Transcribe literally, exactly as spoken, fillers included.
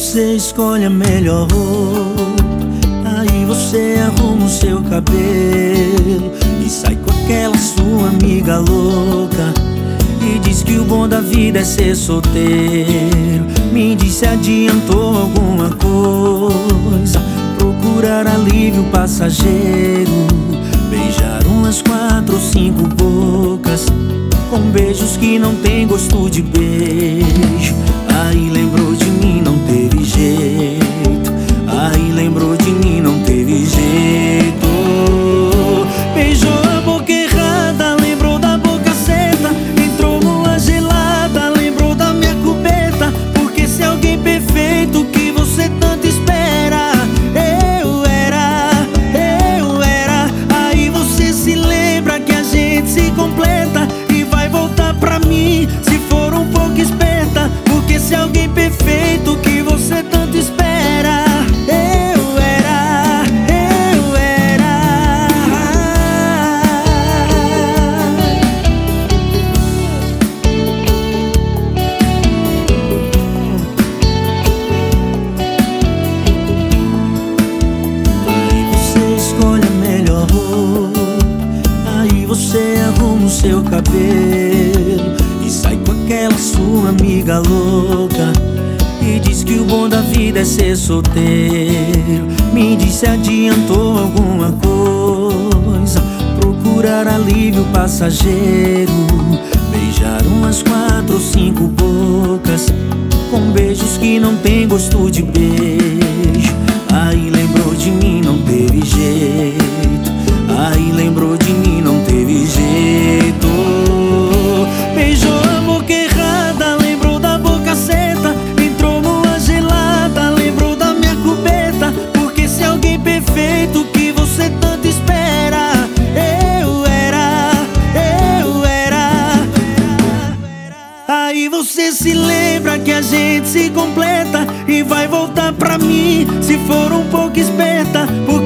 você escolhe a melhor roupa, aí você arruma o seu cabelo e sai com aquela sua amiga louca e diz que o bom da vida é ser solteiro. Me diz se adiantou alguma coisa, procurar alívio passageiro, beijar umas quatro ou cinco bocas com beijos que não tem gosto de beijo. Aí lembrou de mim, não teve jeito. Aí lembrou de mim, não teve jeito. Beijou a boca errada, lembrou da boca certa. Entrou numa gelada, lembrou da minha coberta. Porque se alguém perfeito que você tanto espera, eu era, eu era. Aí você se lembra que a gente se completa e vai voltar pra mim se for um pouco esperta. Porque se alguém perfeito que você tanto espera, eu era, eu era. Aí você escolhe a melhor roupa, aí você arruma o seu cabelo e sai com aquela sua amiga louca e diz que o bom da vida é ser solteiro. Me diz se adiantou alguma coisa, procurar alívio passageiro, beijar umas quatro ou cinco bocas com beijos que não tem gosto de beijo. Aí lembrou de mim, não teve jeito. Aí lembrou de mim, não teve jeito. Beijou a boca errada, lembrou da boca certa. Entrou numa gelada, lembrou da minha coberta. Porque se alguém perfeito que você tanto espera, eu era, eu era. Aí você se lembra que a gente se completa e vai voltar pra mim se for um pouco esperta. Porque